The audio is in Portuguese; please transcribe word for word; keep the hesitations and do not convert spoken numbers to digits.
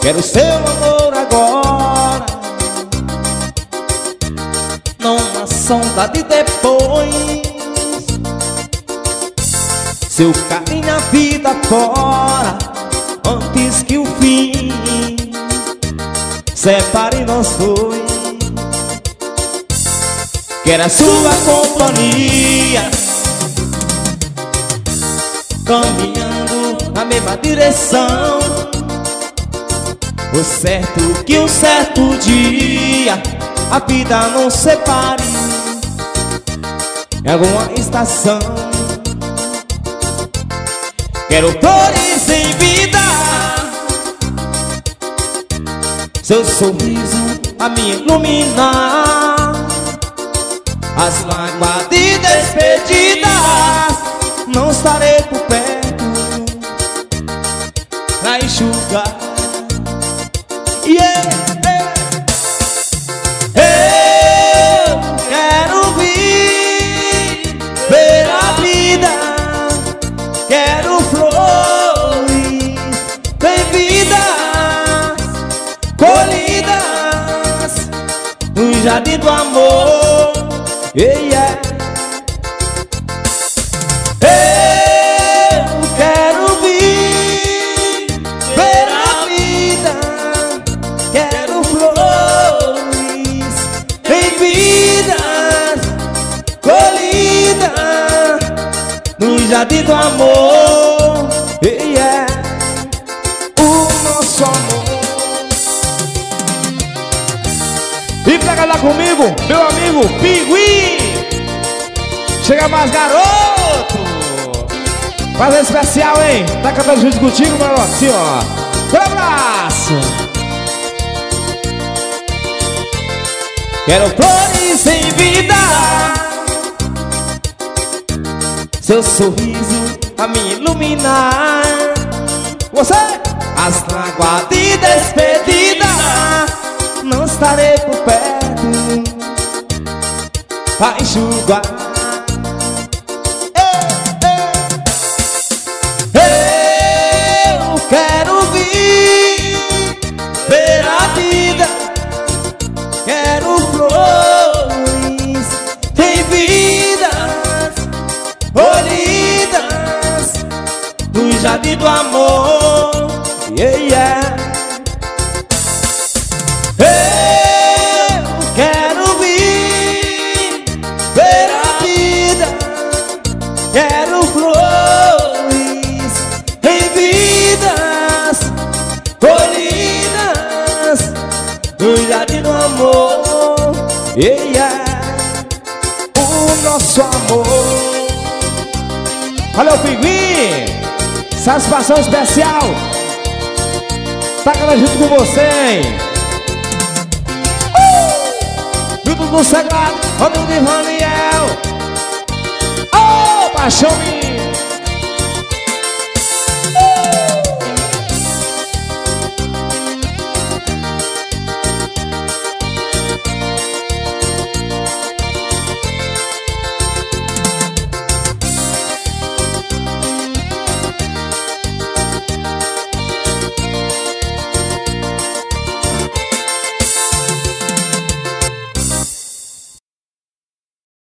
Quero seu amor agora, não uma saudade depois. Seu carinho a vida fora, antes que o fim separe nós dois. Quero a sua companhia, caminhando na mesma direção. O certo que um certo dia a vida nos separe em alguma estação. Quero flores em vida, seu sorriso a me iluminar. As mágoas de despedidas não estarei por perto pra enxugar. Yeah, yeah. Eu quero vir ver a vida, quero flores bem-vindas, colhidas no jardim do amor. Yeah, yeah. Eu quero vir ver a vida, quero flores bem-vindas, colhidas no jardim do amor. Yeah, yeah. O nosso amor. E pra cantar comigo, meu amigo Pigui. Chega mais, garoto. Fazer especial, hein? Tá cantando junto contigo, mano? Assim, ó. Um abraço. Quero flores em vida, seu sorriso a me iluminar. Você, as mágoas de despedida, não estarei por perto pra enxugar. Eu quero vir ver a vida, quero flores bem-vindas, colhidas no jardim do amor. Yeah, yeah. Eu quero vir ver a vida, quero flores bem-vindas, colhidas no jardim do amor. Yeah, yeah. O nosso amor. Valeu, Pinguim. Satisfação especial. Tá cantando junto com você, hein? Uh! Junto do Sagrado, Rodrigo de Raniel. Oh, paixão minha.